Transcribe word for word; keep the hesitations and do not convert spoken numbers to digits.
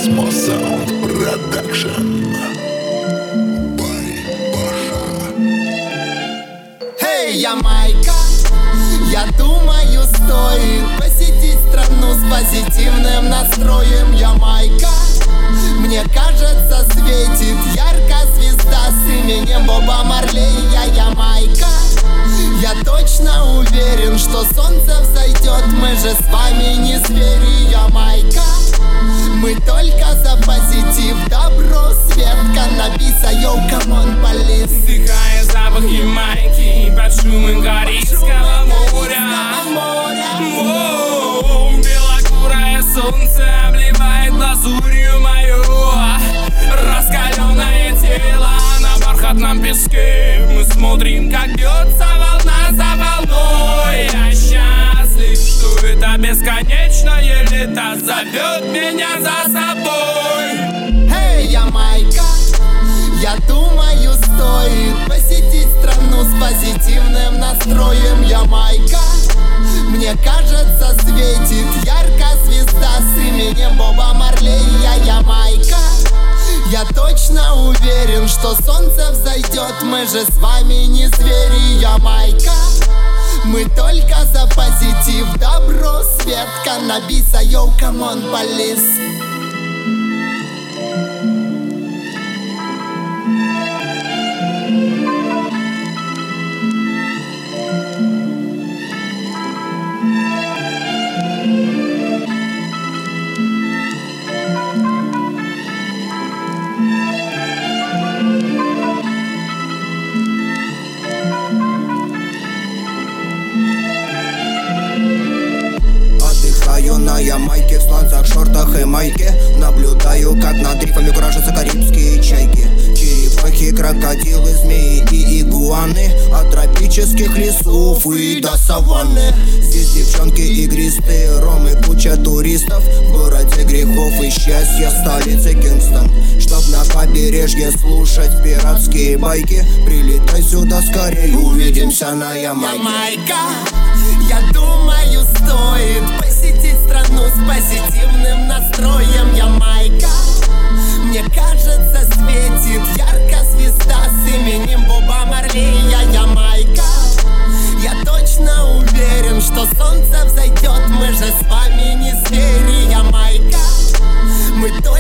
Cosmo Sound Production. Эй, Ямайка, я думаю, стоит посетить страну с позитивным настроем. Ямайка, мне кажется, светит ярко звезда с именем Боба Марлея. Ямайка, я точно уверен, что солнце взойдет. Мы же с вами не звери. Ямайка, мы только за позитив, добро, свет, каннабиса. Йоу, камон, полис. Вдыхая запах Ямайки под шумом Карибского моря. Воу, белокурое солнце обливает лазурью мою. Раскаленное тело на бархатном песке. Мы смотрим, как бьется волна за волной. Я счастлив, что это бесконечное лето зовет меня за собой. Эй, Ямайка, я думаю, стоит посетить страну с позитивным настроем. Ямайка, мне кажется, светит ярко звезда с именем Боба Марлея. Ямайка, я точно уверен, что солнце взойдет. Мы же с вами не звери. Ямайка, мы только за позитив, добро, свет, каннабиса. Йоу, камон, полис. Отдыхаю на Ямайке в сланцах, шортах и майке. Наблюдаю, как над рифами куражатся карибские чайки. Черепахи, крокодилы, змеи и игуаны. От тропических лесов и до саванны. Здесь девчонки игристые, ром и куча туристов. В городе грехов и счастья, столице Кингстон. Чтоб на побережье слушать пиратские байки, прилетай сюда скорее, увидимся на Ямайке. Ямайка, я думаю, стоит посетить страну с позитивным настроем. Ямайка, мне кажется, светит ярко звезда с именем Боба Марлея. Ямайка, я точно уверен, что солнце взойдет. Мы же с вами не звери. Ямайка, мы точно